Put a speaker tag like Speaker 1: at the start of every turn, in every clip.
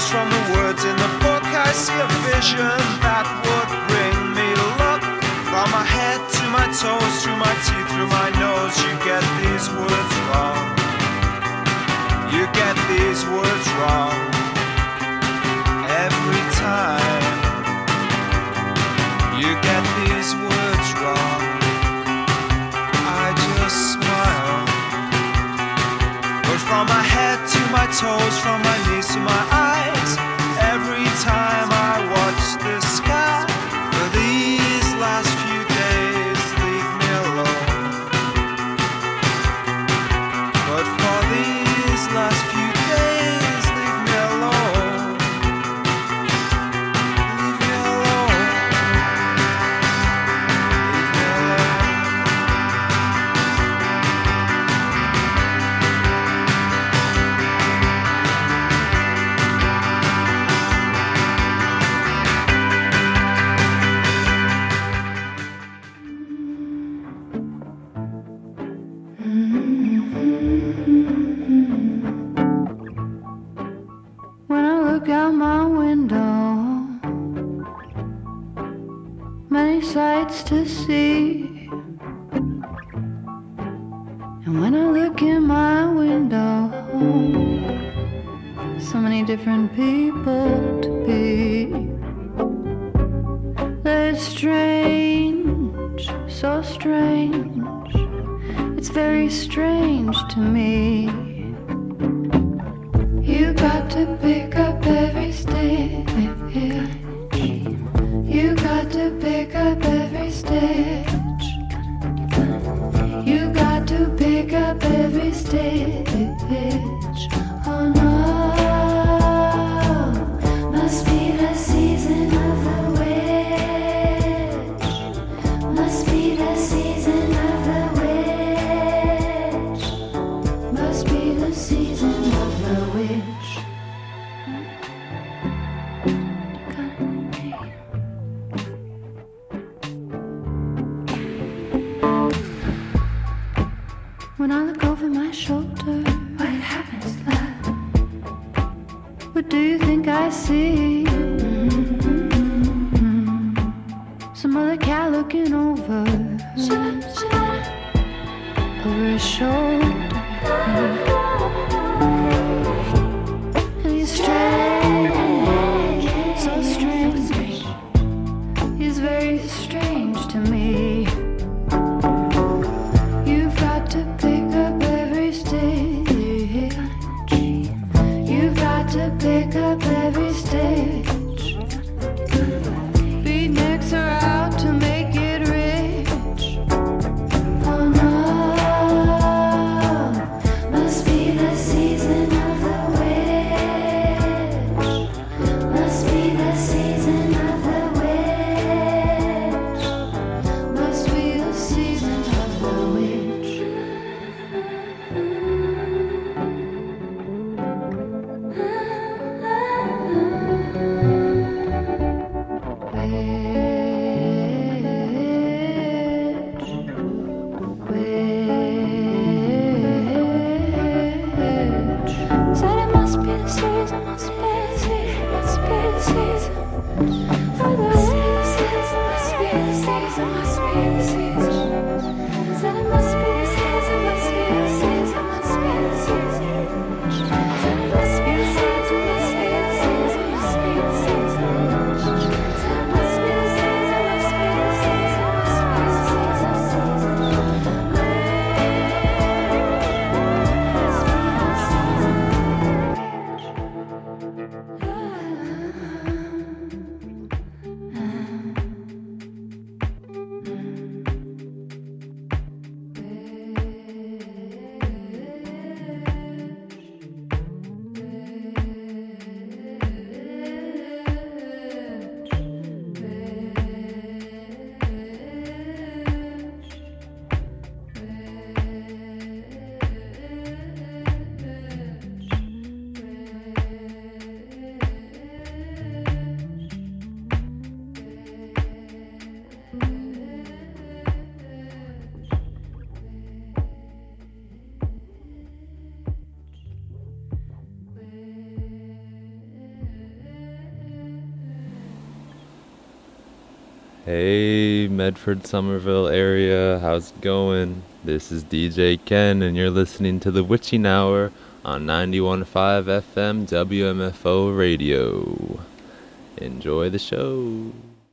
Speaker 1: from the words in the book. I see a vision that would bring me luck. From my head to my toes, through my teeth, through my nose. You get these words wrong. You get these words wrong every time. You get these words wrong. I just smile. But from my head to my toes, from my knees to my eyes, every time I watch the sky, for these last few days, leave me alone. But for these last few days, leave me alone. Leave me alone. Leave me alone.
Speaker 2: When I look out my window, many sights to see. And when I look in my window, so many different people to be. It's strange, so strange. It's very strange to me. You got to pick up every stitch. You got to pick up every stitch. You got to pick up every stitch. Oh no, must be the season of the witch. Must be the season of the witch. Must be the season of the witch. When I look over my shoulder, what happens left? What do you think I see? Some other cat looking over his shoulder. And he's strange, so strange. He's very strange to me. You've got to pick up every stitch. You've got to pick up every stitch. Beatniks are out to make it rich. Oh no,
Speaker 3: Hey, Medford, Somerville area, how's it going? This is DJ Ken, and you're listening to The Witching Hour on 91.5 FM WMFO Radio. Enjoy the show.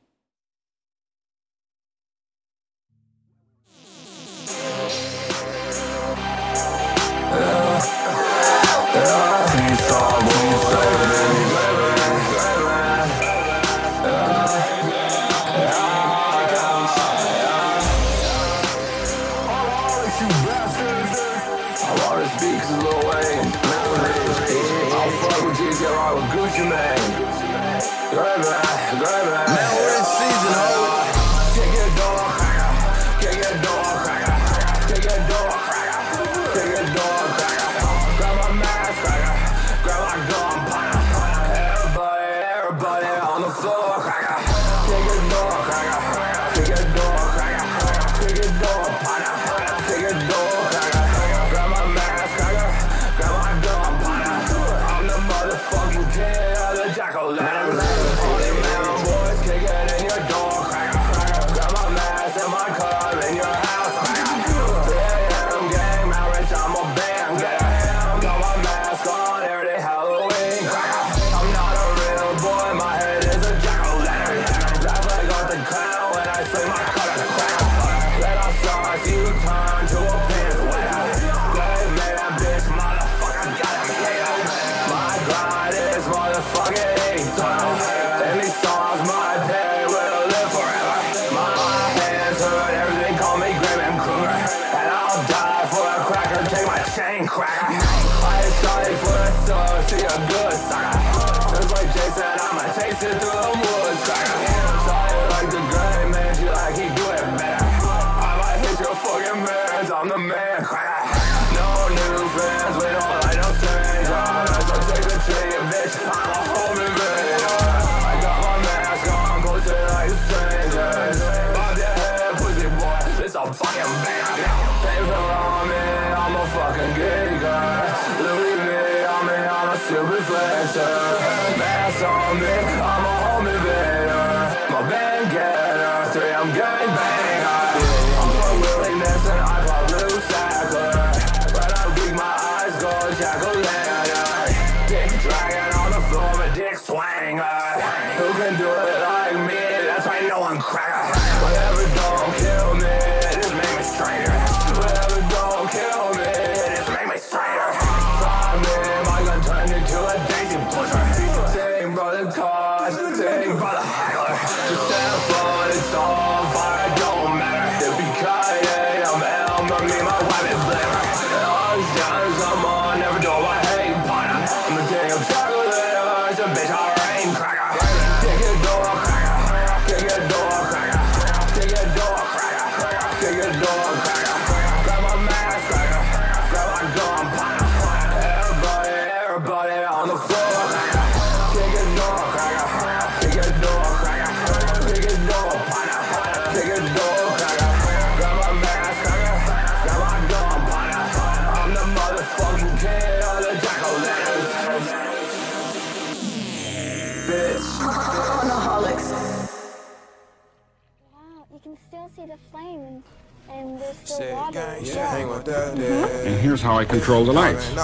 Speaker 4: And here's how I control the lights.
Speaker 1: Shit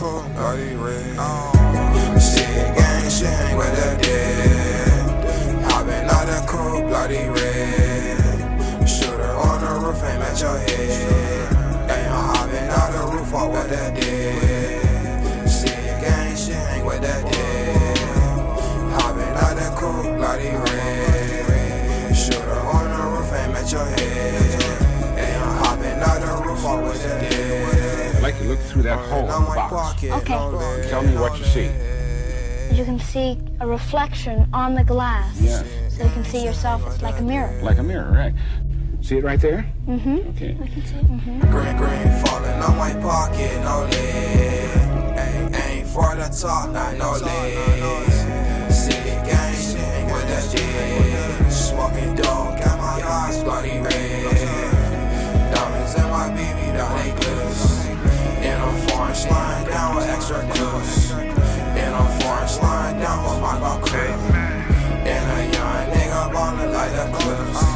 Speaker 1: gang, with that dead. Hopping out that cool, bloody red. Shooter on the roof, aim at your head. Ain't hopping out the roof, walk with that dead. Shit gang, with that dead. Hopping out that cool, bloody red. Shooter on the roof, aim at your head.
Speaker 4: I'd like to look through that hole in the box.
Speaker 2: Okay.
Speaker 4: Tell me what you see.
Speaker 2: You can see a reflection on the glass.
Speaker 4: Yeah.
Speaker 2: So you can see yourself like a mirror.
Speaker 4: Like a mirror, right? See it right there?
Speaker 2: Mm-hmm.
Speaker 4: Okay.
Speaker 2: I can see it. Mm-hmm.
Speaker 1: Green falling on my pocket, no lid. Ain't for the top, not no lid. See it gang, with that shit. Smoking dope, got my eyes bloody red. Diamonds in my BB, now they gliss. In a foreign slide down with extra clips. In a foreign slide down with my Glock clip. And a young nigga ballin' like the clips.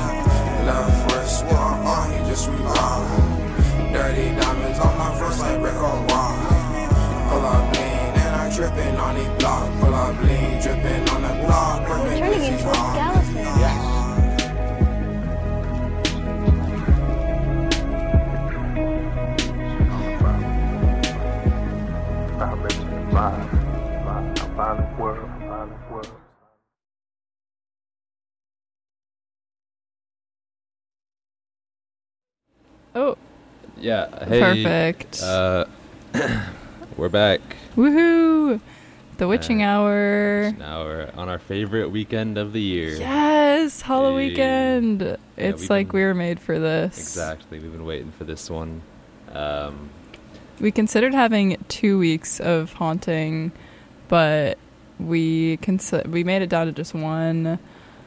Speaker 5: Sipping on the block, full of lean, dripping on the block.
Speaker 6: Turning into a skeleton.
Speaker 4: Yes.
Speaker 7: Oh,
Speaker 3: Yeah. Hey.
Speaker 7: perfect.
Speaker 3: We're back.
Speaker 7: Woohoo! The Witching Hour.
Speaker 3: Now we're on our favorite weekend of the year.
Speaker 7: Yes, Halloween
Speaker 3: Hey.
Speaker 7: weekend. It's
Speaker 3: we've
Speaker 7: like
Speaker 3: been-
Speaker 7: we were made for this.
Speaker 3: Exactly. We've been waiting for this one.
Speaker 7: We considered having 2 weeks of haunting, but we made it down to just one.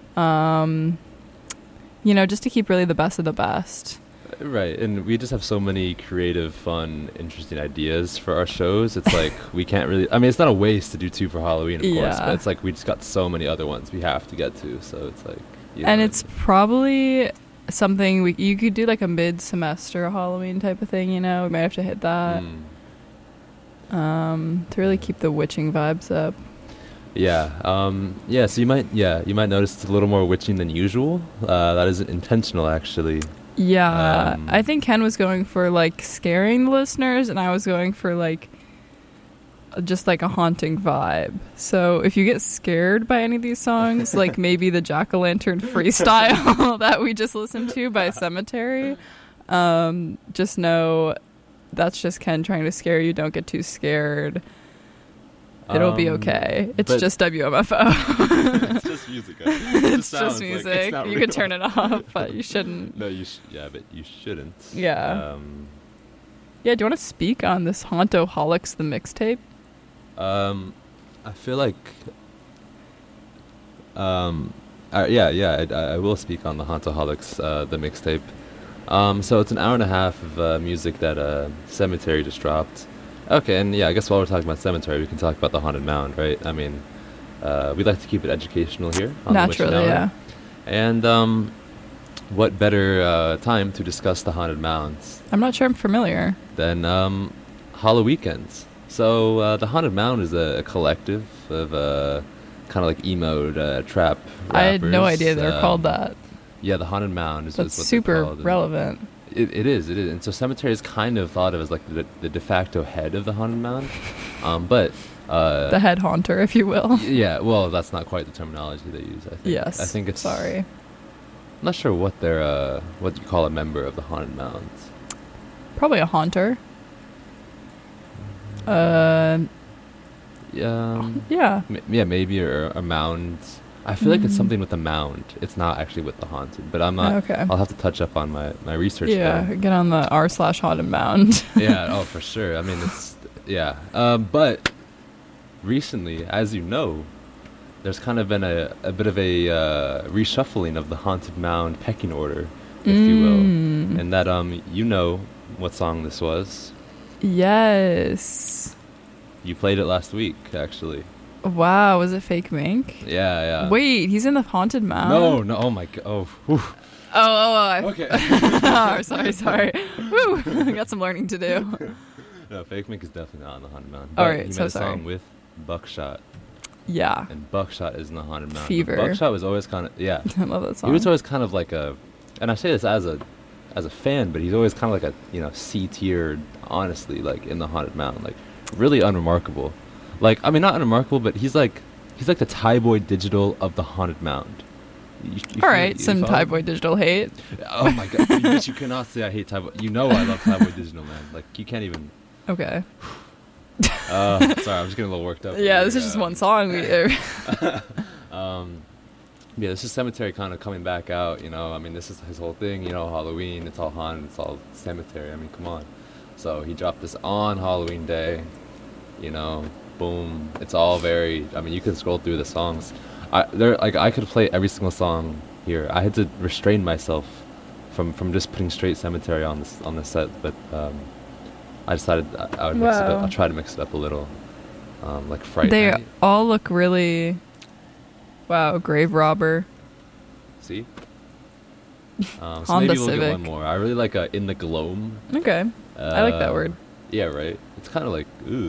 Speaker 7: Just to keep really the best of the best.
Speaker 3: Right, and we just have so many creative, fun, interesting ideas for our shows. It's like we can't really. I mean, it's not a waste to do two for Halloween, of course,
Speaker 7: Yeah.
Speaker 3: but it's like we just got so many other ones we have to get to. So it's like,
Speaker 7: And it's probably something you could do like a mid-semester Halloween type of thing. We might have to hit that to really keep the witching vibes up.
Speaker 3: So you might notice it's a little more witching than usual. That isn't intentional, actually.
Speaker 7: Yeah,
Speaker 3: Um,
Speaker 7: I think Ken was going for like scaring the listeners, and I was going for like just like a haunting vibe. So if you get scared by any of these songs, like maybe the Jack-o'-lantern freestyle that we just listened to by Cemetery, just know that's just Ken trying to scare you. Don't get too scared. It'll be okay. It's
Speaker 3: but-
Speaker 7: just WMFO.
Speaker 3: It's just music. It
Speaker 7: It's just music. You could turn it off, but you shouldn't.
Speaker 3: No, but you shouldn't.
Speaker 7: Yeah. Yeah, do you want to speak on this Hauntoholics, the mixtape?
Speaker 3: I feel like, I will speak on the Hauntoholics, the mixtape. So it's an hour and a half of music that Cemetery just dropped. Okay, and I guess while we're talking about Cemetery, we can talk about the Haunted Mound, right? I mean, we'd like to keep it educational here. On
Speaker 7: Naturally,
Speaker 3: the Witching
Speaker 7: yeah.
Speaker 3: Hour. And what better time to discuss the Haunted Mounds
Speaker 7: I'm not sure I'm familiar.
Speaker 3: than Halloweekends. So the Haunted Mound is a collective of kind of like emo trap rappers.
Speaker 7: I had no idea they were called that.
Speaker 3: Yeah, the Haunted Mound is
Speaker 7: That's
Speaker 3: what
Speaker 7: super
Speaker 3: they're called. And
Speaker 7: relevant.
Speaker 3: It is. And so Cemetery is kind of thought of as like the de facto head of the Haunted Mound. But
Speaker 7: The head haunter, if you will.
Speaker 3: yeah, well, that's not quite the terminology they use, I think.
Speaker 7: Yes.
Speaker 3: I think it's...
Speaker 7: Sorry.
Speaker 3: I'm not sure what they're, what you call a member of the Haunted Mounds.
Speaker 7: Probably a haunter.
Speaker 3: Yeah,
Speaker 7: Yeah.
Speaker 3: maybe, or a mound. I feel like it's something with a mound. It's not actually with the haunted, but I'm not.
Speaker 7: Okay.
Speaker 3: I'll have to touch up on my research.
Speaker 7: Yeah.
Speaker 3: there.
Speaker 7: Get on the r/haunted mound.
Speaker 3: Yeah. Oh, for sure. I mean, it's yeah. But recently, as you know, there's kind of been a bit of a reshuffling of the haunted mound pecking order, if you will, and that you know what song this was.
Speaker 7: Yes.
Speaker 3: You played it last week, actually.
Speaker 7: Wow. Was it Fake Mink?
Speaker 3: Yeah.
Speaker 7: Wait, he's in the haunted mound?
Speaker 3: No. Oh my god. Oh. Whew. Okay.
Speaker 7: Oh, sorry. Woo. Got some learning to do.
Speaker 3: No, Fake Mink is definitely not on the haunted mound.
Speaker 7: All
Speaker 3: But
Speaker 7: right,
Speaker 3: he made
Speaker 7: so
Speaker 3: a
Speaker 7: sorry.
Speaker 3: song with Buckshot,
Speaker 7: Yeah.
Speaker 3: and Buckshot is in the haunted mound. But
Speaker 7: Fever.
Speaker 3: Buckshot was always kind of
Speaker 7: I love that song.
Speaker 3: He was always kind of like a, and I say this as a fan, but he's always kind of like a C tiered, honestly, like in the haunted mound, like really unremarkable. Like, I mean, not unremarkable, but he's like the Thai Boy Digital of the haunted mound. You
Speaker 7: All right,
Speaker 3: you
Speaker 7: some
Speaker 3: follow?
Speaker 7: Thai Boy Digital hate.
Speaker 3: Oh my god, but you cannot say I hate Thai Boy. You know I love Thai Boy Digital, man. Like you can't even.
Speaker 7: Okay.
Speaker 3: Sorry, I'm just getting a little worked up.
Speaker 7: Yeah, this is just one song.
Speaker 3: Yeah, this is Cemetery kind of coming back out, I mean, this is his whole thing, Halloween, it's all haunted, it's all Cemetery, I mean, come on. So he dropped this on Halloween Day, boom, it's all very, I mean, you can scroll through the songs. I could play every single song here. I had to restrain myself from just putting straight Cemetery on the set, but I decided I would mix it up.
Speaker 7: Wow.
Speaker 3: I'll try to mix it up a little, like Fright
Speaker 7: They
Speaker 3: Night.
Speaker 7: all look really. Wow, Grave Robber.
Speaker 3: See? So
Speaker 7: Honda
Speaker 3: maybe we'll
Speaker 7: Civic.
Speaker 3: get one more. I really like In the Gloam.
Speaker 7: Okay. I like that word.
Speaker 3: Yeah, right. It's kind of like, ooh.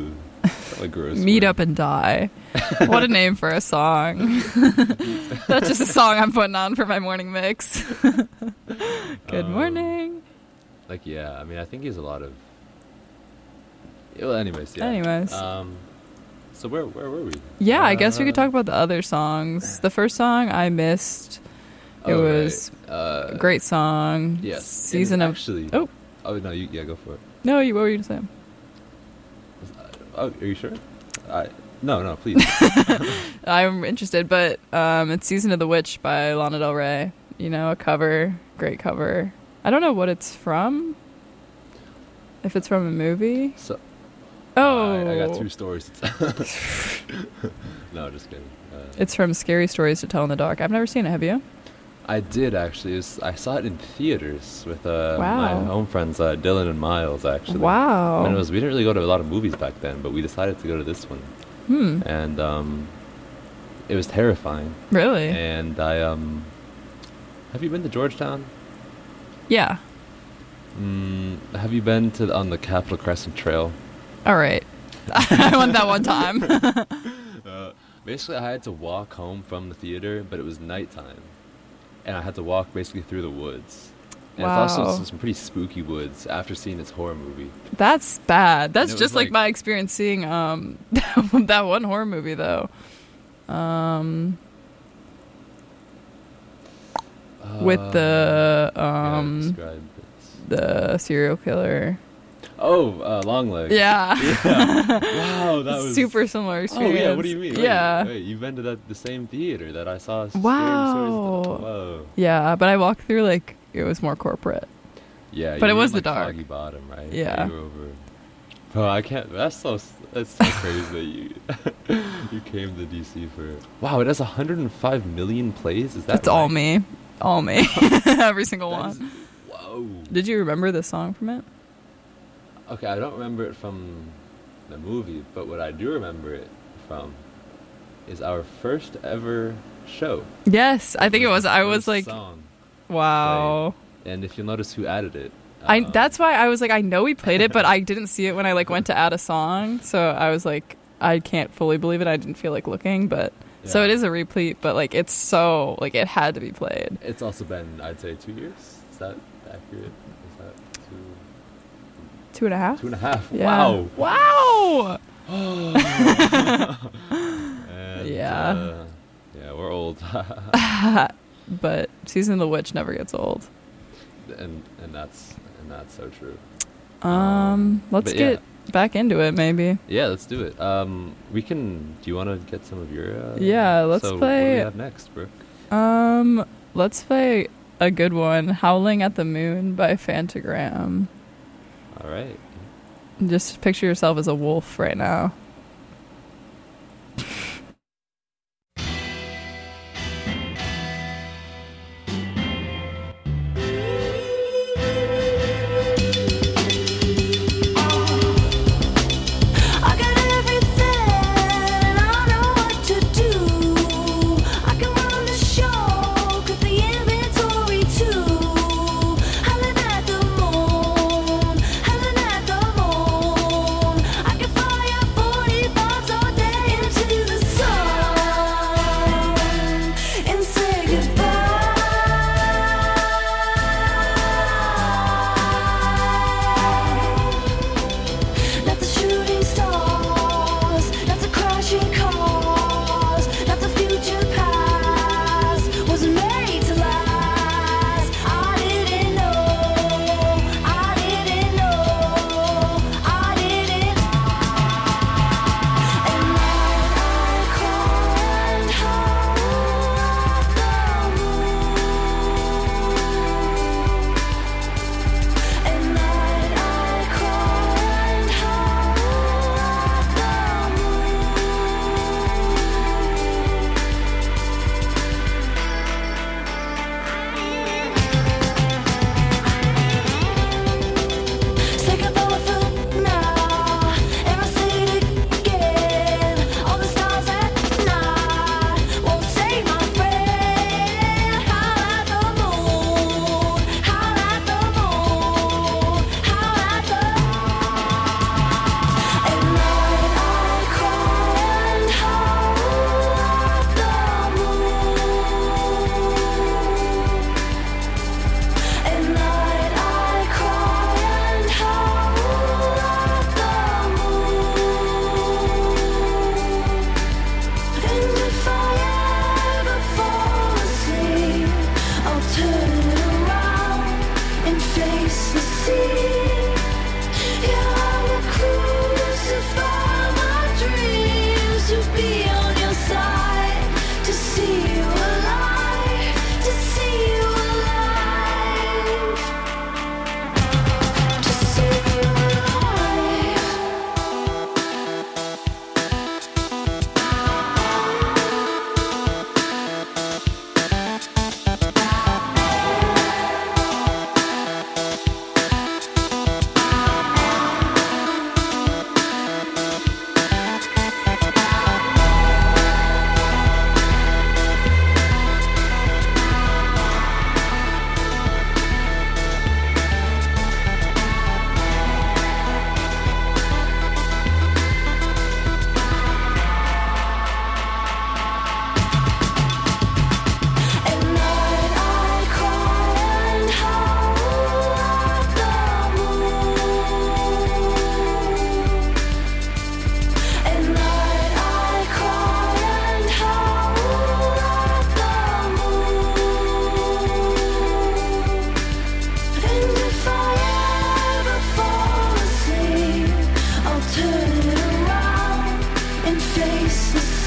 Speaker 3: A gross
Speaker 7: Meet
Speaker 3: word.
Speaker 7: Up and Die. What a name for a song. That's just a song I'm putting on for my morning mix. Good morning.
Speaker 3: Like, yeah, I mean, I think he has a lot of... Well, anyways, yeah.
Speaker 7: Anyways.
Speaker 3: So where were we?
Speaker 7: Yeah, I guess we could talk about the other songs. The first song I missed. It was a great song.
Speaker 3: Yes.
Speaker 7: Season
Speaker 3: And
Speaker 7: of...
Speaker 3: actually...
Speaker 7: Oh,
Speaker 3: Oh, no, yeah, go for it.
Speaker 7: no, what were you going to say?
Speaker 3: Oh, are you sure? No, please.
Speaker 7: I'm interested, but it's Season of the Witch by Lana Del Rey. You know, a cover. Great cover. I don't know what it's from. If it's from a movie.
Speaker 3: So,
Speaker 7: Oh.
Speaker 3: I got two stories to tell. No, just kidding.
Speaker 7: It's from Scary Stories to Tell in the Dark. I've never seen it. Have you?
Speaker 3: I did, actually. I saw it in theaters with my
Speaker 7: Wow.
Speaker 3: home friends, Dylan and Miles, actually.
Speaker 7: Wow.
Speaker 3: And we didn't really go to a lot of movies back then, but we decided to go to this one. And it was terrifying.
Speaker 7: Really?
Speaker 3: And I have you been to Georgetown?
Speaker 7: Yeah.
Speaker 3: Have you been on the Capitol Crescent Trail?
Speaker 7: All right. I went that one time.
Speaker 3: Basically, I had to walk home from the theater, but it was nighttime, and I had to walk basically through the woods. And
Speaker 7: Wow.
Speaker 3: it's also some pretty spooky woods after seeing this horror movie.
Speaker 7: That's bad. That's
Speaker 3: And it
Speaker 7: just
Speaker 3: was
Speaker 7: like
Speaker 3: like-
Speaker 7: my experience seeing that one horror movie though. With the
Speaker 3: yeah, describe it.
Speaker 7: the serial killer.
Speaker 3: Oh, Longlegs.
Speaker 7: Yeah.
Speaker 3: Wow, that was
Speaker 7: super similar
Speaker 3: Oh
Speaker 7: experience.
Speaker 3: yeah, what do you mean?
Speaker 7: Yeah.
Speaker 3: Wait, you've been to the same theater that I saw. Scary
Speaker 7: Wow.
Speaker 3: Stories. Whoa.
Speaker 7: Yeah, but I walked through like it was more corporate.
Speaker 3: Yeah,
Speaker 7: But
Speaker 3: you
Speaker 7: it
Speaker 3: were
Speaker 7: was
Speaker 3: in,
Speaker 7: the
Speaker 3: like,
Speaker 7: dark.
Speaker 3: Foggy Bottom, right?
Speaker 7: Yeah.
Speaker 3: You were over. Oh, I can't. That's so crazy that you came to DC for. Wow, it has 105 million plays. Is that?
Speaker 7: That's all
Speaker 3: right?
Speaker 7: me. All me. Every single
Speaker 3: That
Speaker 7: one.
Speaker 3: is- Whoa.
Speaker 7: Did you remember the song from it?
Speaker 3: Okay, I don't remember it from the movie, but what I do remember it from is our first ever show.
Speaker 7: Yes, I think it was.
Speaker 3: the
Speaker 7: I was
Speaker 3: first
Speaker 7: like,
Speaker 3: song.
Speaker 7: wow.
Speaker 3: And if you'll notice who added it.
Speaker 7: That's why I was like, I know we played it, but I didn't see it when I like went to add a song. So I was like, I can't fully believe it. I didn't feel like looking, but so
Speaker 3: Yeah.
Speaker 7: it is a replete, but like it's so like it had to be played.
Speaker 3: It's also been, I'd say, 2 years. Is that accurate? Is that
Speaker 7: 2.5.
Speaker 3: 2.5?
Speaker 7: Yeah.
Speaker 3: Wow.
Speaker 7: Wow.
Speaker 3: And,
Speaker 7: Yeah.
Speaker 3: yeah, we're old.
Speaker 7: But Season of the Witch never gets old.
Speaker 3: and that's so true.
Speaker 7: Let's
Speaker 3: but
Speaker 7: get back into it, maybe.
Speaker 3: Yeah, let's do it. We can. Do you want to get some of your?
Speaker 7: Yeah, let's
Speaker 3: so
Speaker 7: play-
Speaker 3: What do we have next, Brooke?
Speaker 7: Let's play a good one, "Howling at the Moon" by Phantogram.
Speaker 3: All right.
Speaker 7: Just picture yourself as a wolf right now.
Speaker 2: I got everything, and I know what to do. I can run the show, cut the inventory too. Howling at the moon, howling at the moon. I can fire for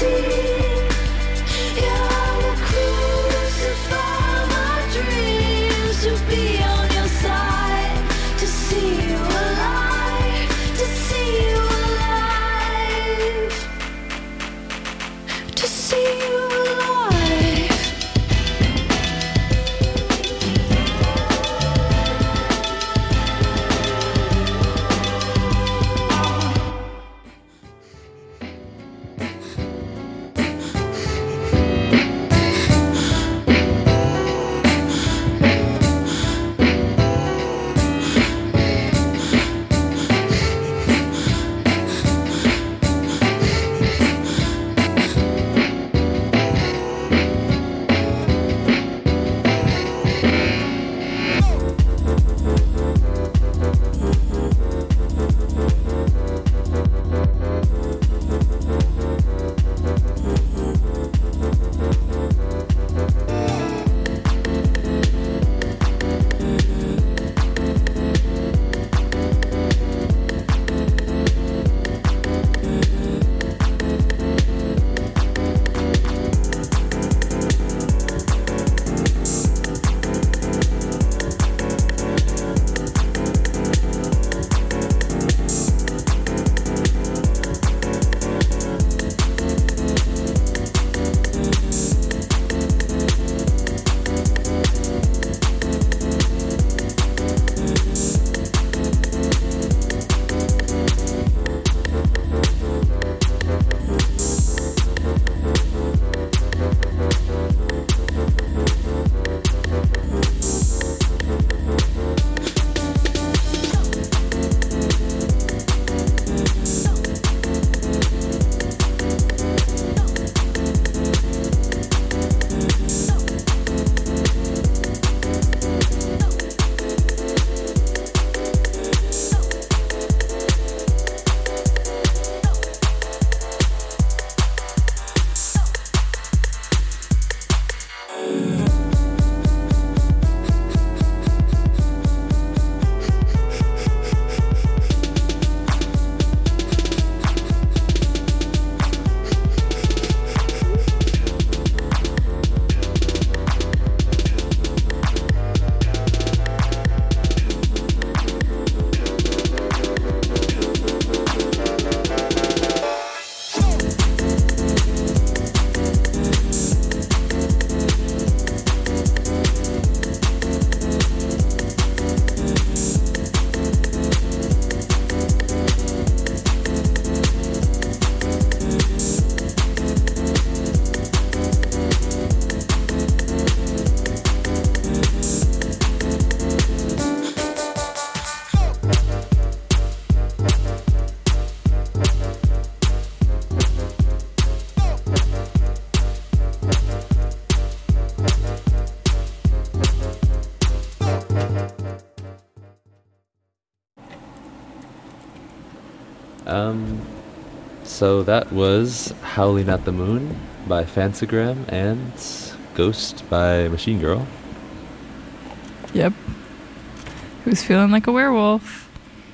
Speaker 3: So that was Howling at the Moon by Fancygram and Ghost by Machine Girl.
Speaker 7: Yep. Who's feeling like a werewolf?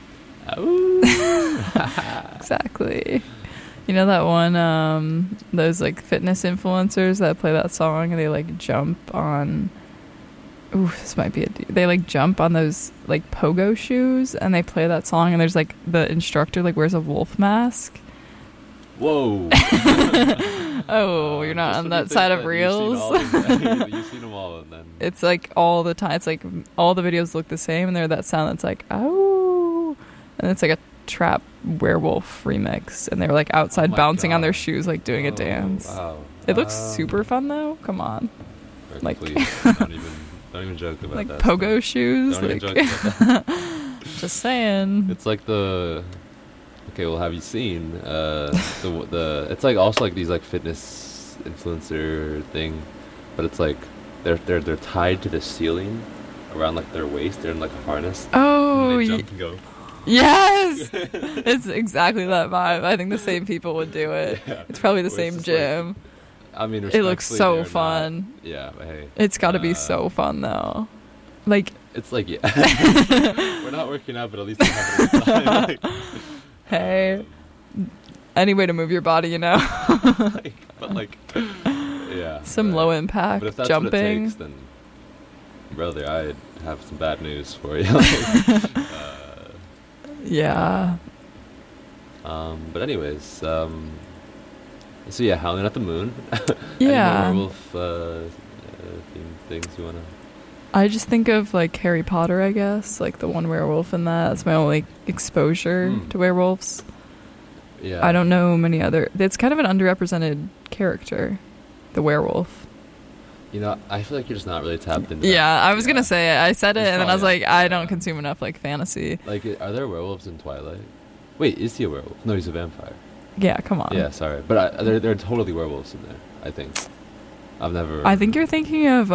Speaker 7: Exactly. You know that one, those like fitness influencers that play that song and they like jump on, ooh, this might be they like jump on those like pogo shoes and they play that song and there's like the instructor like wears a wolf mask.
Speaker 3: Whoa.
Speaker 7: Oh, you're not on that side of reels.
Speaker 3: You've seen them all, and then
Speaker 7: It's like all the time. It's like all the videos look the same, and they're that sound that's like oh, and it's like a trap werewolf remix, and they're like outside bouncing on their shoes, like doing a dance.
Speaker 3: Wow.
Speaker 7: It looks super fun though. Come on, like
Speaker 3: please, don't even joke about
Speaker 7: like
Speaker 3: that.
Speaker 7: pogo shoes.
Speaker 3: Don't
Speaker 7: Like,
Speaker 3: even joke about that.
Speaker 7: just saying.
Speaker 3: It's like the. Okay, well, have you seen the? It's like also like these like fitness influencer thing, but it's like they're tied to the ceiling around like their waist. They're in like a harness.
Speaker 7: Oh,
Speaker 3: and they jump and go.
Speaker 7: Yes, it's exactly that vibe. I think the same people would do it.
Speaker 3: Yeah.
Speaker 7: It's probably the
Speaker 3: Where
Speaker 7: same
Speaker 3: it's just
Speaker 7: gym.
Speaker 3: Like, I mean,
Speaker 7: It looks
Speaker 3: respectfully,
Speaker 7: so
Speaker 3: they're
Speaker 7: fun.
Speaker 3: not- yeah, but hey,
Speaker 7: It's got to be so fun though. Like,
Speaker 3: it's like yeah, we're not working out, but at least we're having a good time.
Speaker 7: hey, any way to move your body, you know.
Speaker 3: But like, yeah.
Speaker 7: Some
Speaker 3: right.
Speaker 7: low impact
Speaker 3: But if that's what it
Speaker 7: jumping.
Speaker 3: takes, then brother, I have some bad news for you.
Speaker 7: Yeah.
Speaker 3: But anyways, so yeah, Howling at the Moon.
Speaker 7: Yeah.
Speaker 3: Any more werewolf themed things you wanna?
Speaker 7: I just think of like Harry Potter, I guess, like the one werewolf in that. That's my only exposure to werewolves.
Speaker 3: Yeah.
Speaker 7: I don't know many other. It's kind of an underrepresented character, the werewolf.
Speaker 3: You know, I feel like you're just not really tapped into.
Speaker 7: Yeah,
Speaker 3: that.
Speaker 7: I was gonna say it. I said it,
Speaker 3: It's
Speaker 7: and then I was
Speaker 3: probably
Speaker 7: like,
Speaker 3: not.
Speaker 7: I don't consume enough like fantasy.
Speaker 3: Like, are there werewolves in Twilight? Wait, is he a werewolf? No, he's a vampire.
Speaker 7: Yeah, come on.
Speaker 3: Yeah, sorry, but there are totally werewolves in there. I think. I've never.
Speaker 7: I think you're thinking of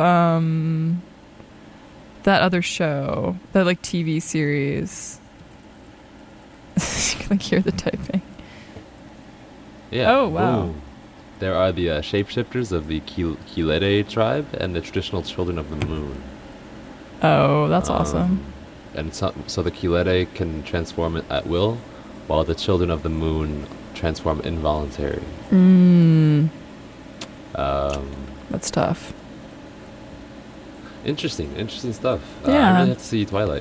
Speaker 7: that other show, that like TV series. You can like hear the typing.
Speaker 3: Yeah.
Speaker 7: Oh, wow.
Speaker 3: Ooh. There are the shapeshifters of the Kilede tribe and the traditional children of the moon.
Speaker 7: Oh, that's awesome.
Speaker 3: And so the Kilede can transform it at will, while the children of the moon transform involuntary.
Speaker 7: That's tough.
Speaker 3: Interesting stuff. I
Speaker 7: Yeah.
Speaker 3: really have to see Twilight.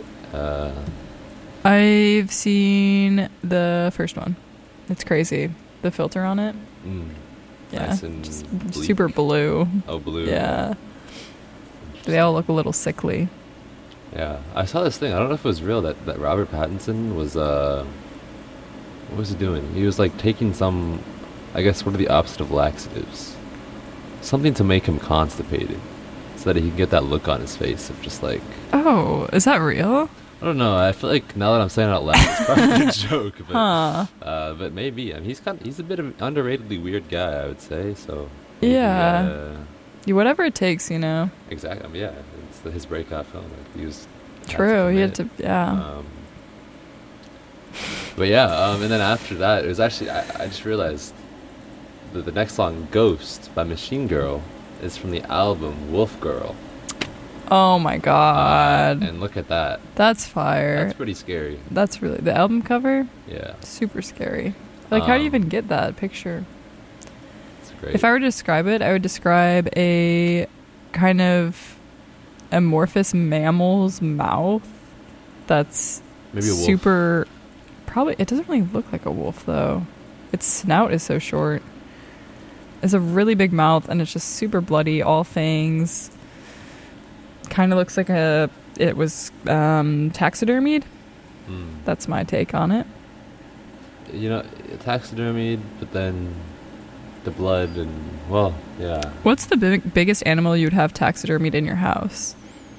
Speaker 7: I've seen the first one. It's crazy. The filter on it. Yeah.
Speaker 3: Nice and
Speaker 7: Just
Speaker 3: bleak.
Speaker 7: super blue.
Speaker 3: Oh, blue.
Speaker 7: Yeah. They all look a little sickly.
Speaker 3: Yeah, I saw this thing. I don't know if it was real that Robert Pattinson was what was he doing? He was like taking some, I guess, what are the opposite of laxatives? Something to make him constipated, so that he can get that look on his face of just like.
Speaker 7: Oh, is that real?
Speaker 3: I don't know. I feel like now that I'm saying it out loud, it's probably a joke. But,
Speaker 7: Huh.
Speaker 3: But maybe. I mean, he's a bit of an underratedly weird guy, I would say. So.
Speaker 7: Yeah. Whatever it takes, you know.
Speaker 3: Exactly. I mean, yeah, it's his breakout film. Like, he was.
Speaker 7: True. He had to.
Speaker 3: commit.
Speaker 7: Yeah.
Speaker 3: But yeah, and then after that, it was actually I just realized that the next song, "Ghost" by Machine Girl, is from the album Wolf Girl.
Speaker 7: Oh my god.
Speaker 3: And look at that.
Speaker 7: That's fire.
Speaker 3: That's pretty scary.
Speaker 7: That's really the album cover.
Speaker 3: Yeah,
Speaker 7: Super scary. Like, how do you even get that picture?
Speaker 3: it's great.
Speaker 7: If I were to describe it, I would describe a kind of amorphous mammal's mouth that's
Speaker 3: Maybe a wolf.
Speaker 7: super. Probably, it doesn't really look like a wolf though. Its snout is so short. It's a really big mouth, and it's just super bloody, all fangs. Kind of looks like it was taxidermied. That's my take on it.
Speaker 3: You know, taxidermied, but then the blood and well, yeah.
Speaker 7: What's the biggest animal you'd have taxidermied in your house?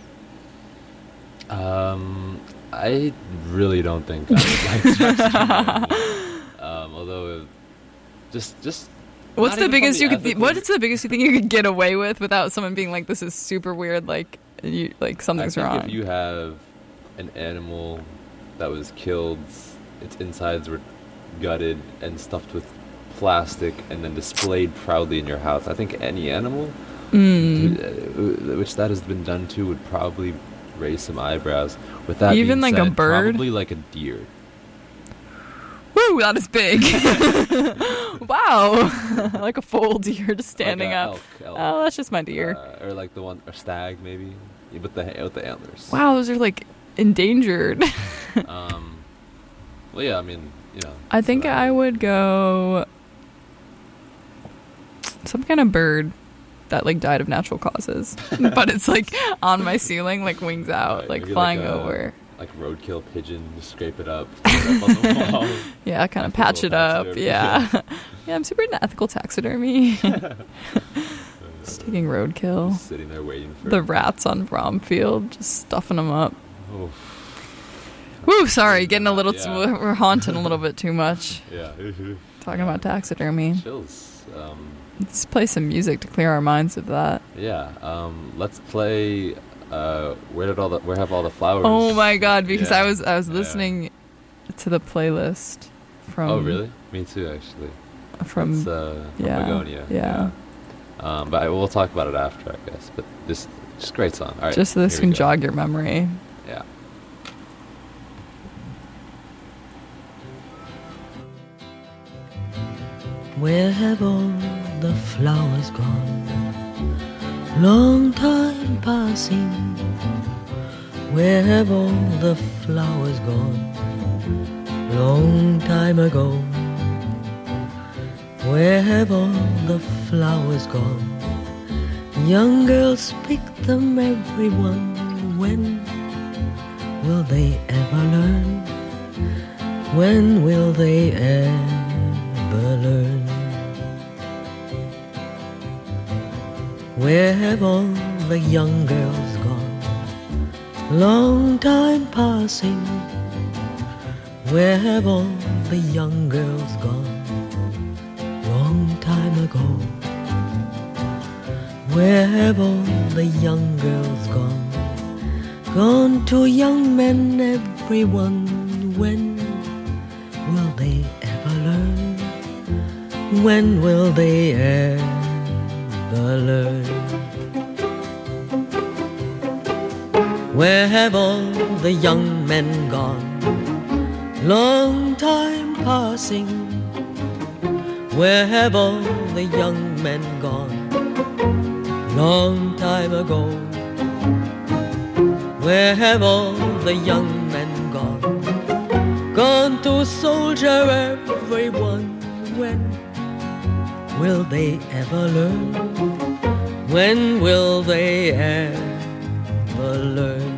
Speaker 3: I really don't think I would like taxidermy. Although, just.
Speaker 7: What's
Speaker 3: not
Speaker 7: the
Speaker 3: even
Speaker 7: biggest
Speaker 3: from
Speaker 7: you
Speaker 3: the
Speaker 7: could?
Speaker 3: ethical-
Speaker 7: What is the biggest you think you could get away with without someone being like, "This is super weird"? Like, something's
Speaker 3: I think
Speaker 7: wrong.
Speaker 3: if you have an animal that was killed, its insides were gutted and stuffed with plastic and then displayed proudly in your house, I think any animal which that has been done to would probably raise some eyebrows. With that
Speaker 7: Even
Speaker 3: being
Speaker 7: like a
Speaker 3: said,
Speaker 7: bird?
Speaker 3: probably like a deer.
Speaker 7: Woo, that is big. Wow, like a full deer just standing
Speaker 3: Like a
Speaker 7: up.
Speaker 3: elk.
Speaker 7: Oh, that's just my deer.
Speaker 3: Or like the one, or stag maybe, yeah, with the antlers.
Speaker 7: Wow, those are like endangered.
Speaker 3: Well, yeah, I mean, you know.
Speaker 7: I think
Speaker 3: so
Speaker 7: I would go some kind of bird that like died of natural causes, but it's like on my ceiling, like wings out,
Speaker 3: Right,
Speaker 7: like
Speaker 3: maybe
Speaker 7: flying
Speaker 3: like a-
Speaker 7: over.
Speaker 3: Like roadkill pigeon, just scrape it up, throw it up on the wall.
Speaker 7: Yeah, kind of
Speaker 3: Ethical
Speaker 7: patch it up.
Speaker 3: taxidermy.
Speaker 7: Yeah. Yeah, I'm super into ethical taxidermy. Just taking roadkill.
Speaker 3: Just sitting there waiting for
Speaker 7: The rats on Bromfield, just stuffing them up.
Speaker 3: Oh,
Speaker 7: Woo, sorry, getting a little,
Speaker 3: Yeah.
Speaker 7: we're haunting a little bit too much.
Speaker 3: yeah.
Speaker 7: Talking about taxidermy.
Speaker 3: Chills.
Speaker 7: Let's play some music to clear our minds of that.
Speaker 3: Yeah. Let's play. Where have all the flowers?
Speaker 7: Oh my god, because
Speaker 3: Yeah.
Speaker 7: I was
Speaker 3: Yeah.
Speaker 7: listening to the playlist from
Speaker 3: Oh really? Me too, actually.
Speaker 7: from
Speaker 3: It's, from
Speaker 7: yeah,
Speaker 3: Begonia.
Speaker 7: yeah.
Speaker 3: But we'll talk about it after, I guess. But this just great song. All right.
Speaker 7: just so this
Speaker 3: here
Speaker 7: can
Speaker 3: we go.
Speaker 7: jog your memory.
Speaker 3: Yeah.
Speaker 8: Where have all the flowers gone? Long time passing. Where have all the flowers gone? Long time ago. Where have all the flowers gone? Young girls pick them, everyone. When will they ever learn? When will they ever learn? Where have all the young girls gone? Long time passing. Where have all the young girls gone? Long time ago. Where have all the young girls gone? Gone to young men, everyone. When will they ever learn? When will they ever learn? Where have all the young men gone? Long time passing. Where have all the young men gone? Long time ago. Where have all the young men gone? Gone to soldier, everyone. When will they ever learn? When will they ever learn?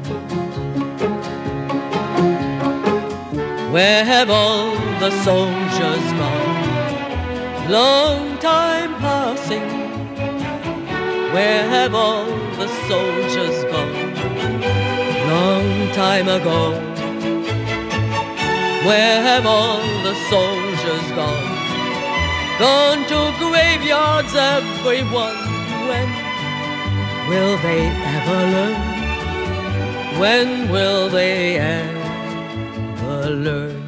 Speaker 8: Where have all the soldiers gone? Long time passing. Where have all the soldiers gone? Long time ago. Where have all the soldiers gone? Gone to graveyards, everyone. When will they ever learn? When will they ever learn?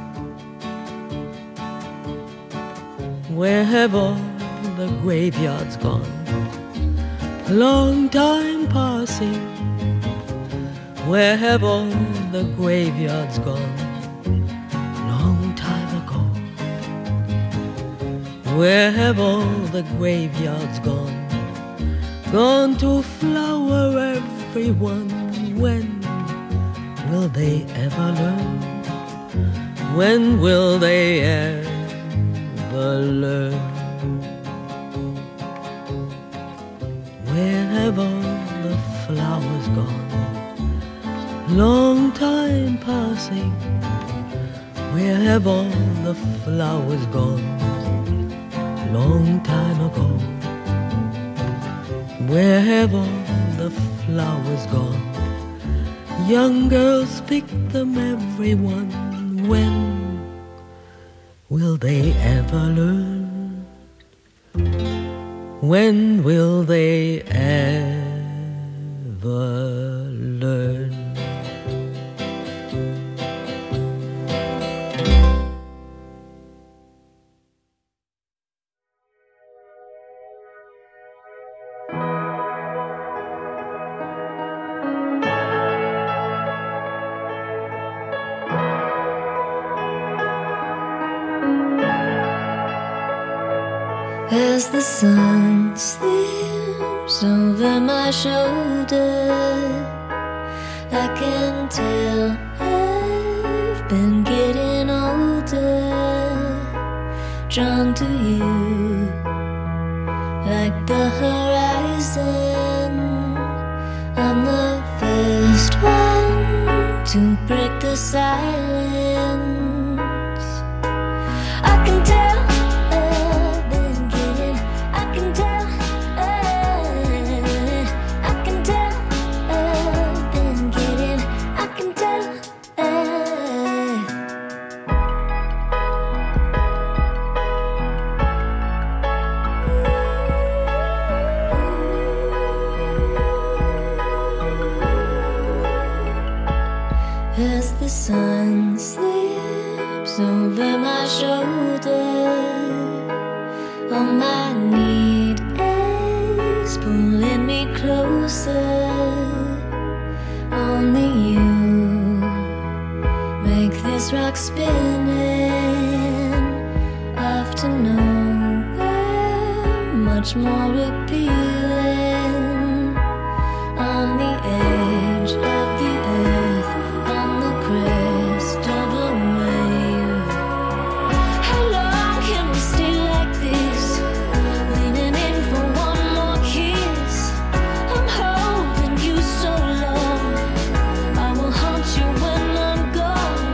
Speaker 8: Where have all the graveyards gone? Long time passing. Where have all the graveyards gone? Long time ago. Where have all the graveyards gone? Gone to flower, everyone. When will they ever learn? When will they ever learn? Where have all the flowers gone? Long time passing. Where have all the flowers gone? Long time ago. Where have all the flowers gone? Young girls pick them, everyone. When will they ever learn? When will they ever learn?
Speaker 2: As the sun slips over my shoulder, I can tell I've been getting older, drawn to you like the horizon. I'm the first one to break the silence. I can tell as the sun slips over my shoulder, all my need is pulling me closer. Only you make this rock spinning afternoon. much more appealing. On the edge of the earth, on the crest of a wave. How long can we stay like this? Leaning in for one more kiss. I'm holding you so long. I will haunt you when I'm gone.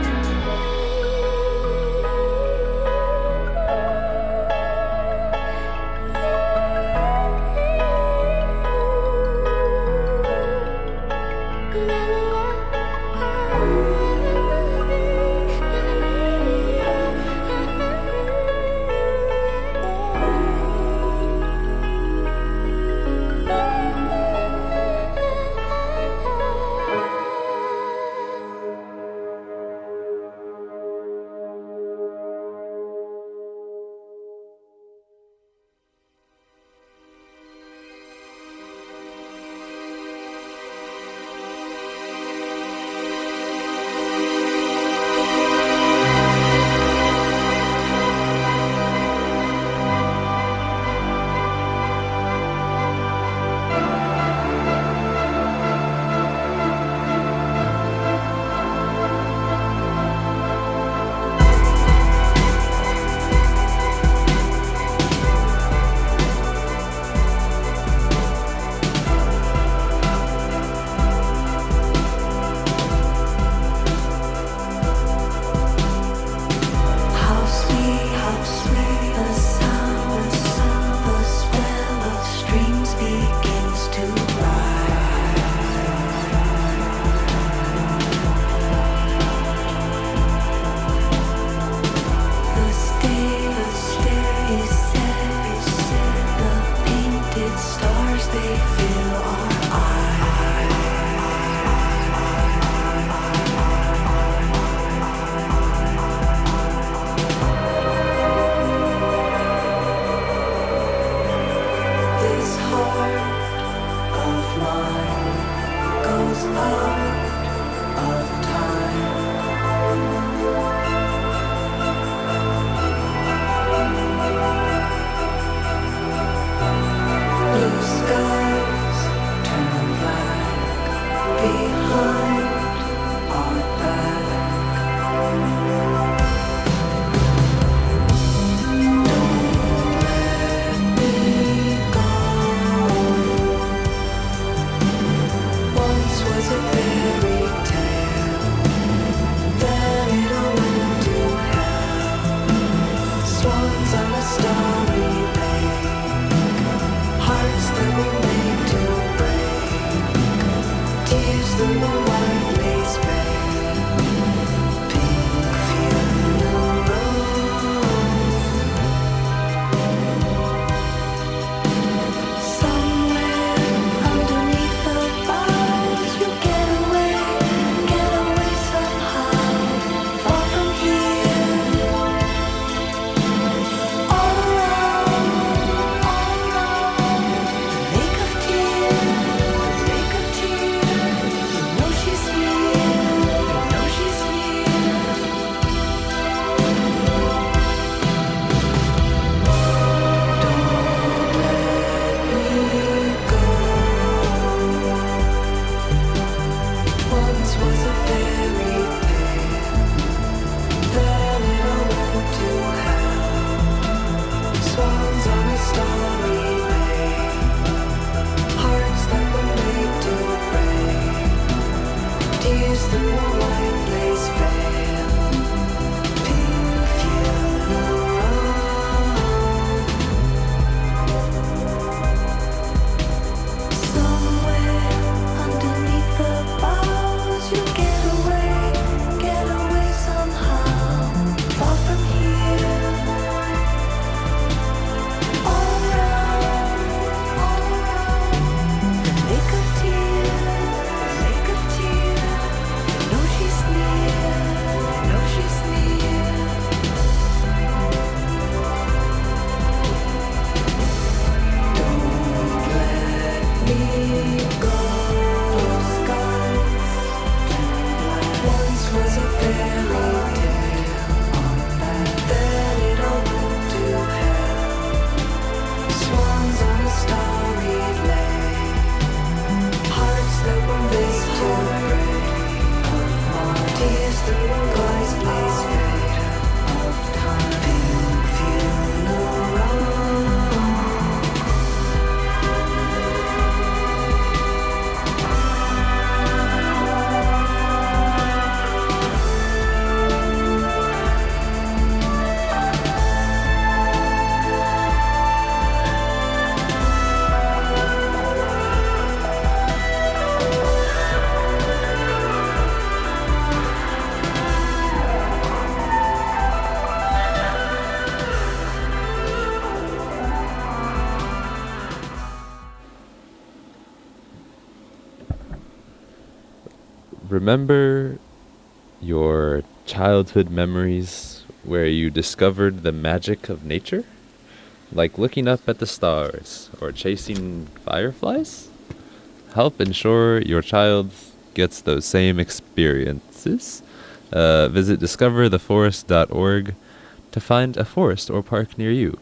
Speaker 3: remember your childhood memories where you discovered the magic of nature? Like looking up at the stars or chasing fireflies? Help ensure your child gets those same experiences. Visit discovertheforest.org to find a forest or park near you.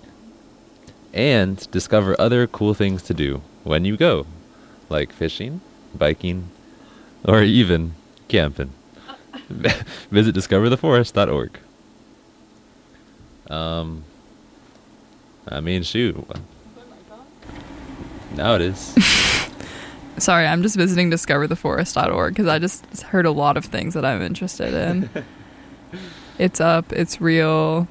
Speaker 3: And discover other cool things to do when you go, like fishing, biking, or even camping. Visit discovertheforest.org. I mean, shoot. Now it is.
Speaker 7: Sorry, I'm just visiting discovertheforest.org because I just heard a lot of things that I'm interested in. It's up. It's real.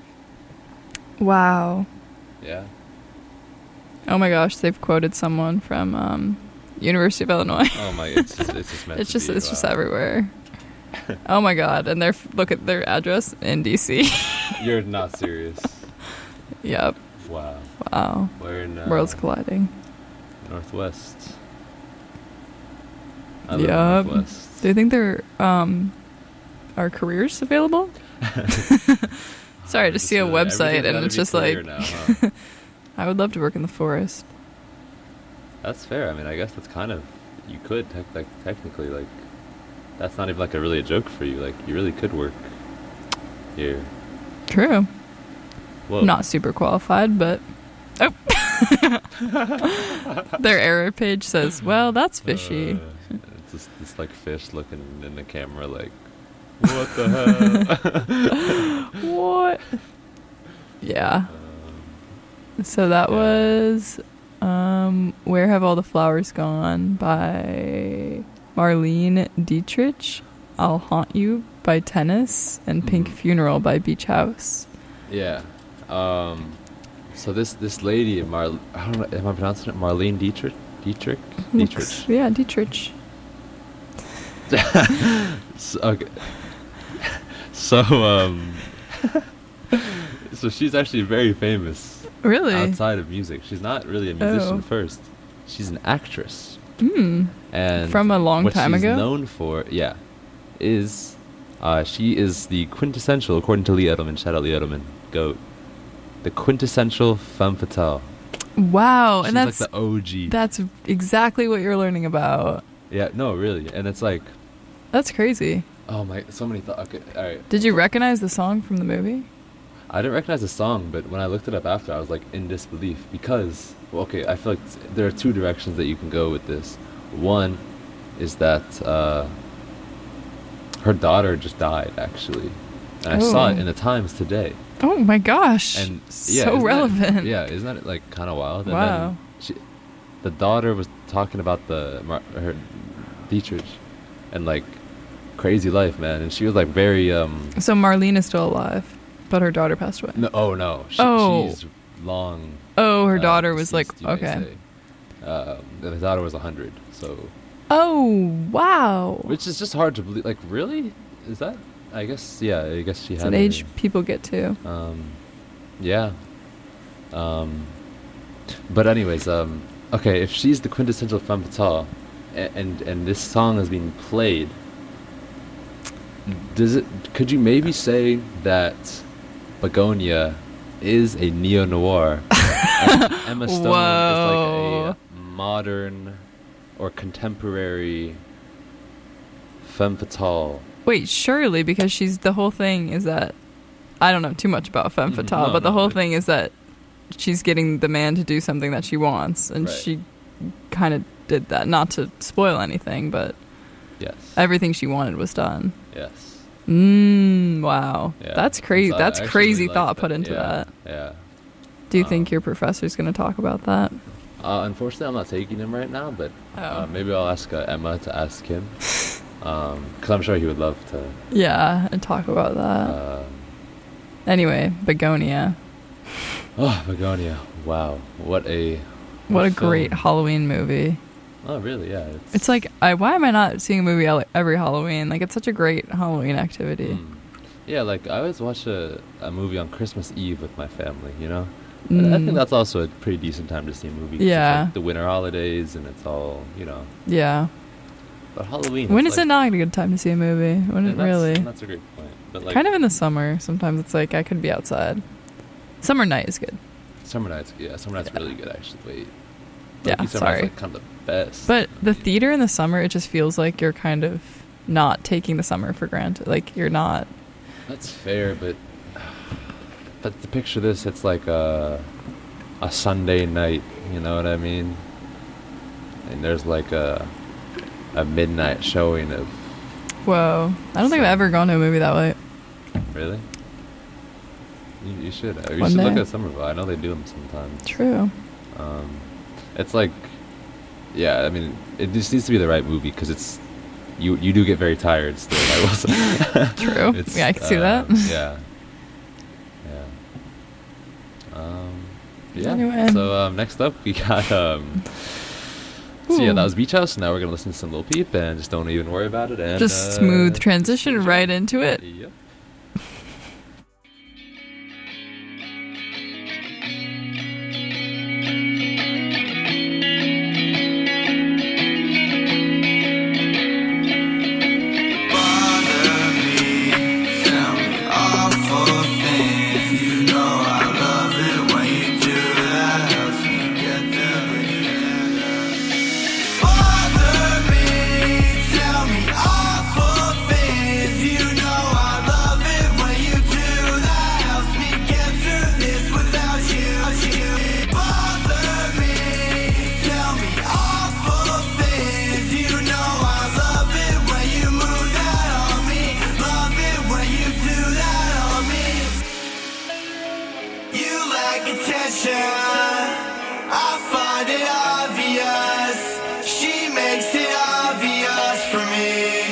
Speaker 7: Wow.
Speaker 3: Yeah.
Speaker 7: Oh my gosh, they've quoted someone from University of Illinois.
Speaker 3: Oh my, it's just meant
Speaker 7: It's
Speaker 3: to
Speaker 7: just
Speaker 3: be,
Speaker 7: it's just
Speaker 3: wow.
Speaker 7: everywhere. Oh my god, and look at their address in DC.
Speaker 3: You're not serious.
Speaker 7: Yep.
Speaker 3: Wow.
Speaker 7: Wow.
Speaker 3: We're in
Speaker 7: Worlds colliding.
Speaker 3: Northwest. I live in
Speaker 7: Yep.
Speaker 3: Northwest.
Speaker 7: Do you think there are careers available? Sorry, I just see a website and it's just like
Speaker 3: now, huh?
Speaker 7: I would love to work in the forest.
Speaker 3: That's fair. I mean, I guess that's kind of, you could technically, like, that's not even like a joke for you. Like, you really could work here.
Speaker 7: True.
Speaker 3: Whoa.
Speaker 7: Not super qualified, but oh. Their error page says, "Well, that's fishy."
Speaker 3: It's just this like fish looking in the camera, like, what the hell?
Speaker 7: What? Yeah. So that was Where Have All the Flowers Gone by Marlene Dietrich, I'll Haunt You by Tennis, and Pink Funeral by Beach House.
Speaker 3: Yeah. So this lady, I don't know, am I pronouncing it Marlene Dietrich? Dietrich?
Speaker 7: Yeah, Dietrich.
Speaker 3: So, okay. So, so she's actually very famous.
Speaker 7: Really?
Speaker 3: Outside of music. She's not really a musician
Speaker 7: Oh.
Speaker 3: first. She's an actress.
Speaker 7: Mm.
Speaker 3: And
Speaker 7: From a long time
Speaker 3: what she's
Speaker 7: ago?
Speaker 3: known for, is she is the quintessential, according to Lee Edelman, shout out Lee Edelman, GOAT, the quintessential femme fatale.
Speaker 7: Wow,
Speaker 3: She's
Speaker 7: and that's
Speaker 3: like the OG.
Speaker 7: that's exactly what you're learning about.
Speaker 3: Yeah, no, really. And it's like,
Speaker 7: That's crazy.
Speaker 3: oh my, so many thoughts. Okay, all right.
Speaker 7: Did you recognize the song from the movie?
Speaker 3: I didn't recognize the song, but when I looked it up after, I was like in disbelief because, well, okay, I feel like there are two directions that you can go with this. One is that her daughter just died, actually. And I saw it
Speaker 7: Oh.
Speaker 3: in the Times today.
Speaker 7: Oh my gosh.
Speaker 3: And
Speaker 7: so
Speaker 3: isn't
Speaker 7: relevant.
Speaker 3: Isn't that like kind of wild? And
Speaker 7: Wow.
Speaker 3: then the daughter was talking about her Dietrich and like crazy life, man. And she was like very
Speaker 7: So Marlene is still alive, but her daughter passed away.
Speaker 3: no.
Speaker 7: Oh.
Speaker 3: She's long.
Speaker 7: Oh, her daughter was like,
Speaker 3: deceased, you may
Speaker 7: okay.
Speaker 3: say. The daughter was 100, so
Speaker 7: Oh, wow.
Speaker 3: which is just hard to believe. Like, really? Is that? I guess she
Speaker 7: It's
Speaker 3: had
Speaker 7: an
Speaker 3: her-
Speaker 7: age people get to.
Speaker 3: Yeah. But anyways, okay, if she's the quintessential femme fatale, and this song is being played, could you maybe say that Begonia is a neo-noir? And Emma Stone is
Speaker 7: Whoa.
Speaker 3: like a modern or contemporary femme fatale.
Speaker 7: Wait, surely, because the whole thing is that, I don't know too much about femme fatale,
Speaker 3: No,
Speaker 7: but the
Speaker 3: no,
Speaker 7: whole
Speaker 3: but-
Speaker 7: thing is that she's getting the man to do something that she wants, and
Speaker 3: Right.
Speaker 7: she kind of did that, not to spoil anything, but
Speaker 3: Yes.
Speaker 7: everything she wanted was done.
Speaker 3: Yes.
Speaker 7: Wow.
Speaker 3: Yeah.
Speaker 7: That's crazy.
Speaker 3: So I
Speaker 7: That's
Speaker 3: actually
Speaker 7: crazy
Speaker 3: really like
Speaker 7: thought put into
Speaker 3: yeah,
Speaker 7: that.
Speaker 3: Yeah.
Speaker 7: Do you think your professor's going to talk about that?
Speaker 3: Unfortunately, I'm not taking him right now, but
Speaker 7: Oh.
Speaker 3: maybe I'll ask Emma to ask him. Because I'm sure he would love to.
Speaker 7: Yeah, and talk about that. Anyway, Begonia.
Speaker 3: Oh, Begonia. Wow. What a
Speaker 7: What a
Speaker 3: film.
Speaker 7: great Halloween movie.
Speaker 3: Oh, really? Yeah.
Speaker 7: It's like, why am I not seeing a movie every Halloween? Like, it's such a great Halloween activity.
Speaker 3: Yeah, like I always watch a movie on Christmas Eve with my family, you know? And I think that's also a pretty decent time to see a movie. 'cause it's
Speaker 7: Yeah.
Speaker 3: like the winter holidays and it's all, you know.
Speaker 7: Yeah.
Speaker 3: But Halloween.
Speaker 7: When
Speaker 3: it's
Speaker 7: is it not a good time to see a movie? When it really?
Speaker 3: That's a great point. But like,
Speaker 7: Kind of in the summer. Sometimes it's like I could be outside. Summer night is good.
Speaker 3: Summer night's really good actually. Wait.
Speaker 7: Yeah,
Speaker 3: Summer night's
Speaker 7: sorry.
Speaker 3: like kind of the best.
Speaker 7: But the theater in the summer, it just feels like you're kind of not taking the summer for granted. Like you're not.
Speaker 3: That's fair, but to picture this, it's like a Sunday night. You know what I mean? And there's like a midnight showing of.
Speaker 7: Whoa! I don't think I've ever gone to a movie that late.
Speaker 3: Really? You should. You
Speaker 7: One
Speaker 3: should look
Speaker 7: day.
Speaker 3: at Somerville. I know they do them sometimes.
Speaker 7: True.
Speaker 3: It's like, yeah. I mean, it just needs to be the right movie because it's you do get very tired still. I will say.
Speaker 7: True. Yeah, I can see that.
Speaker 3: Yeah. Yeah.
Speaker 7: Anyway.
Speaker 3: So next up we got so yeah, that was Beach House. Now we're gonna listen to some Lil Peep and just don't even worry about it. And
Speaker 7: Just smooth transition right into it.
Speaker 3: Yep.
Speaker 1: Bother me, tell me awful things. You know I love it when you do that. Helps me get together. Bother me, tell me awful things. You know I love it when you do that. Helps me get through this without you. Bother me, tell me awful things. You know I love it when you move that on me. Love it when you do that on me. You lack attention, I find it obvious. She makes it obvious for me.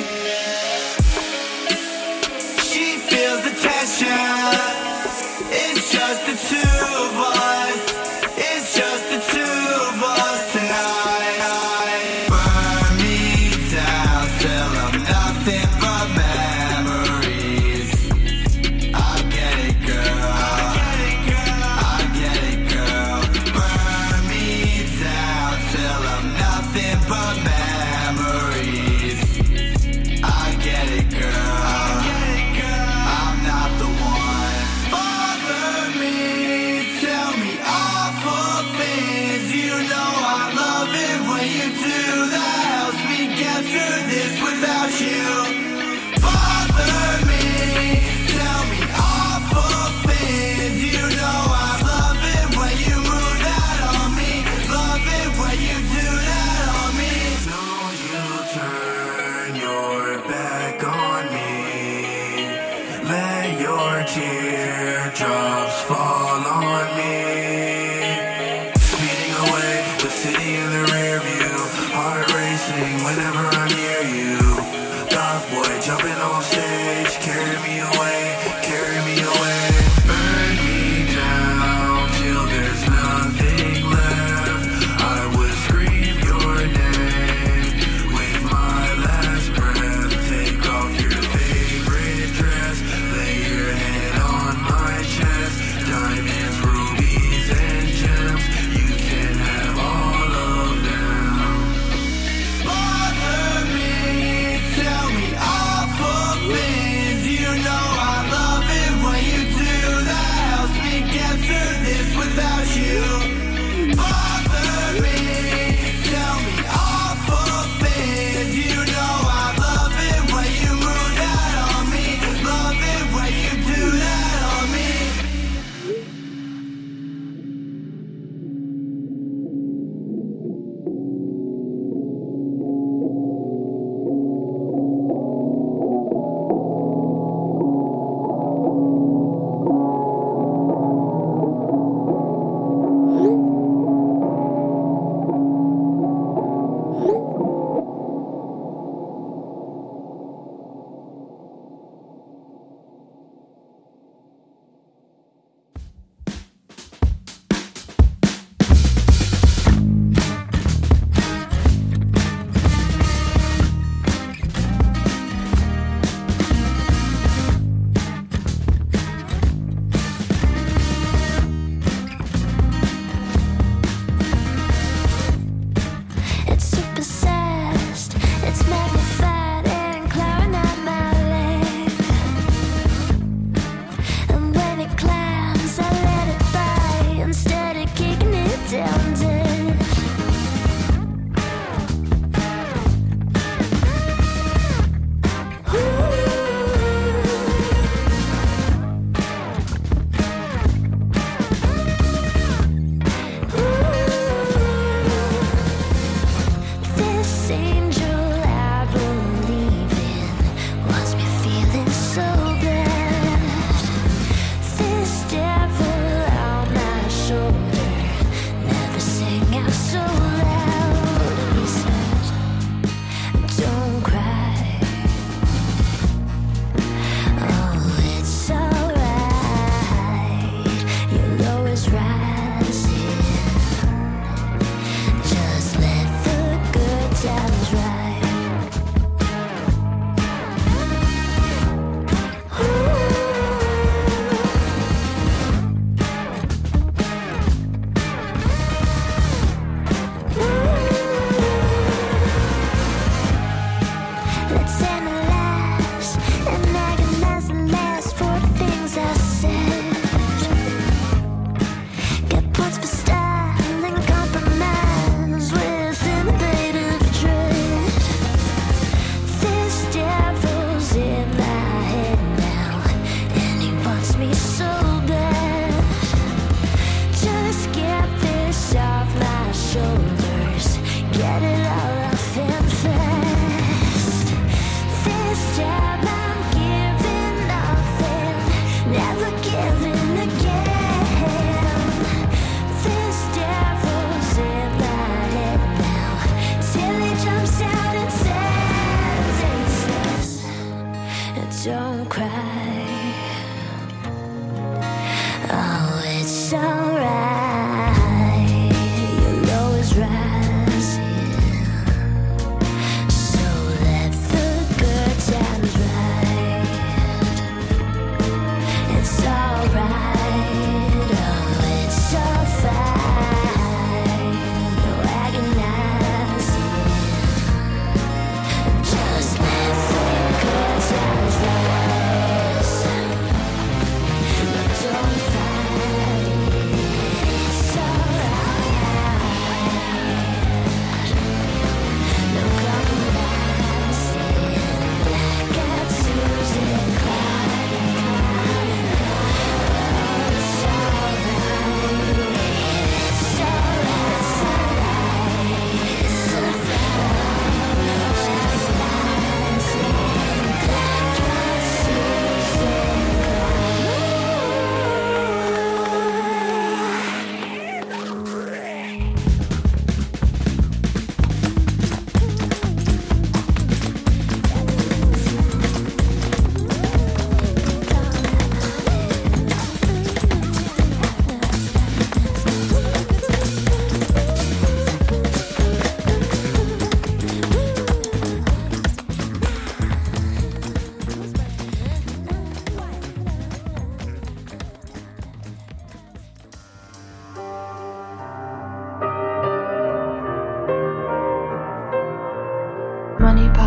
Speaker 1: She feels the tension. It's just the two of us. It's just the two of us tonight. Burn me down till I'm nothing but memories. I get it, girl. I get it, girl. Burn me down till I'm nothing but memories. I get it, girl. I'm not the one. Bother me, tell me awful things. You know I love it when you do that. Helps me get through this without you. Bother me, tell me awful things. You know I love it when you move that on me. Love it when you do that on me. So you turn your back on me. Let your teardrops fall on me. Speeding away, the city in the rear view. Heart racing whenever I'm near you. Goth boy jumping on stage. Carry me away, carry me away. Burn me down till there's nothing left. I would scream your name with my last breath. Take off your favorite dress. Lay your head on my chest. Diamonds, rubies, and gems. You can have all of them. Bother me, tell me awful things. You know I love it when you do that. Helps me get through this without you. Bother me, tell me awful things. You know I love it when you move that on me. Love it when you do that on me.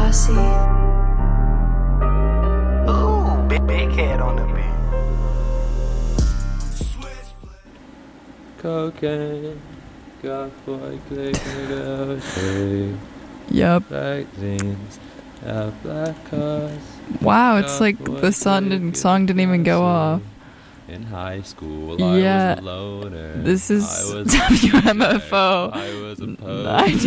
Speaker 2: Posse.
Speaker 5: Ooh, big head on the beat.
Speaker 3: Cocaine, got boy clicking it out, shake.
Speaker 7: Yep.
Speaker 3: Black jeans, have black cars.
Speaker 7: Wow, it's like the song didn't even go off.
Speaker 3: In high school,
Speaker 7: Yeah.
Speaker 3: I was a loner.
Speaker 7: This is
Speaker 3: I was
Speaker 7: WMFO
Speaker 3: I was a poser.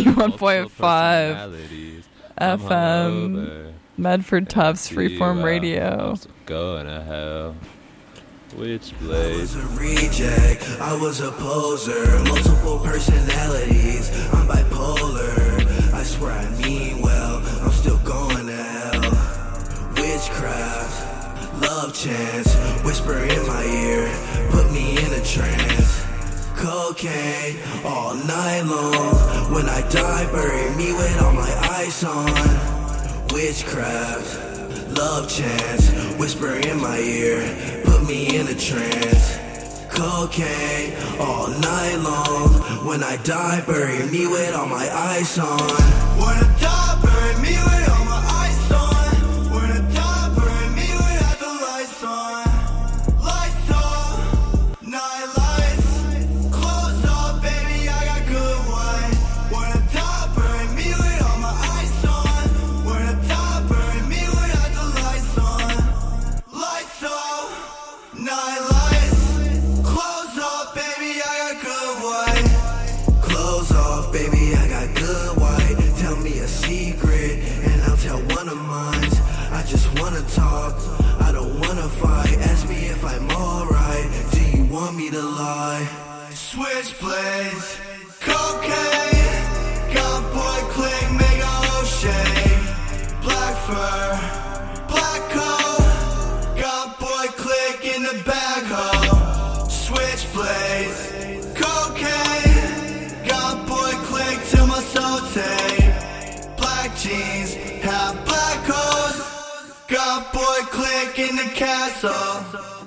Speaker 7: 91.5
Speaker 3: Personalities.
Speaker 7: FM,
Speaker 3: Hungover.
Speaker 7: Medford Tufts
Speaker 3: See
Speaker 7: Freeform
Speaker 3: you
Speaker 7: Radio.
Speaker 3: out. Going to hell. Which
Speaker 9: I
Speaker 3: place?
Speaker 9: was a reject, I was a poser, multiple personalities, I'm bipolar. I swear I mean well, I'm still going to hell. Witchcraft, love chance, whisper in my ear, put me in a trance. Cocaine, all night long, when I die bury me with all my ice on. Witchcraft, love chance, whisper in my ear, put me in a trance. Cocaine, all night long, when I die bury me with all my ice on. When I die bury me with all my ice on. When I die bury me without the lights on. Lights off, night lights, clothes off, baby, I got good wine. When I die bury me with all my ice on. When I die bury me without the lights on. Lights off, night lights, clothes off, baby, I got good white. Clothes off, baby, I got good white. Tell me a secret, and I'll tell one of mine. I just wanna talk, I don't wanna fight. Ask me if I'm alright, do you want me to lie? Switchblades, cocaine, got boy click, make a whole shake. Black fur, black coat, got boy click in the backhoe. Switchblades, cocaine, got boy click till my soul take. Black jeans, have black coats, got boy click in the castle.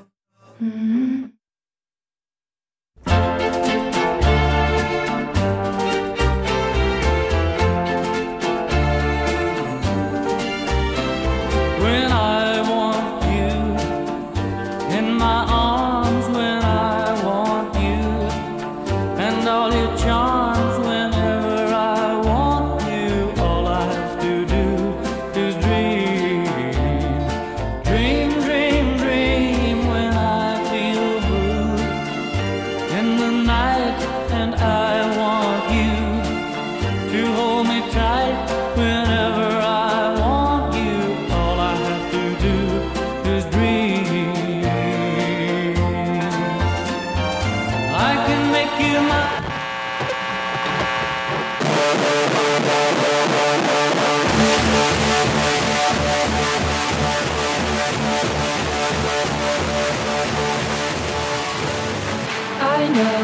Speaker 10: When I want you in my arms, when I want you and all your charms, whenever I want you, all I have to do is dream. Dream, dream, dream when I feel blue in the night, and I want you to hold me tight whenever I want you. All I have to do is dream. I can make you my
Speaker 2: I know